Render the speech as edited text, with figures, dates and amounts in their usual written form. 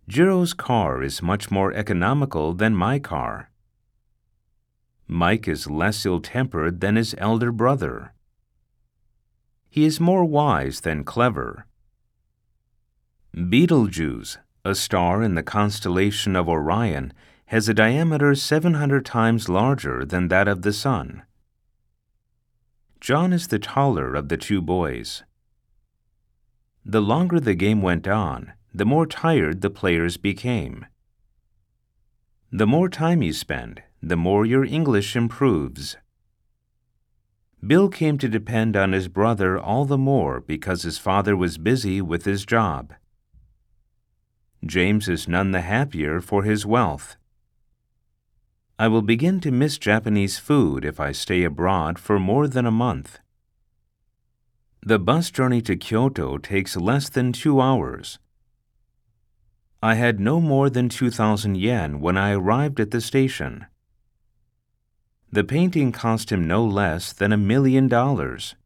Jiro's car is much more economical than my car. Mike is less ill-tempered than his elder brother. He is more wise than clever. Betelgeuse, a star in the constellation of Orion, has a diameter 700 times larger than that of the Sun. John is the taller of the two boys. The longer the game went on, the more tired the players became. The more time you spend, the more your English improves. Bill came to depend on his brother all the more because his father was busy with his job. James is none the happier for his wealth. I will begin to miss Japanese food if I stay abroad for more than a month. The bus journey to Kyoto takes less than 2 hours. I had no more than 2,000 yen when I arrived at the station. The painting cost him no less than $1 million.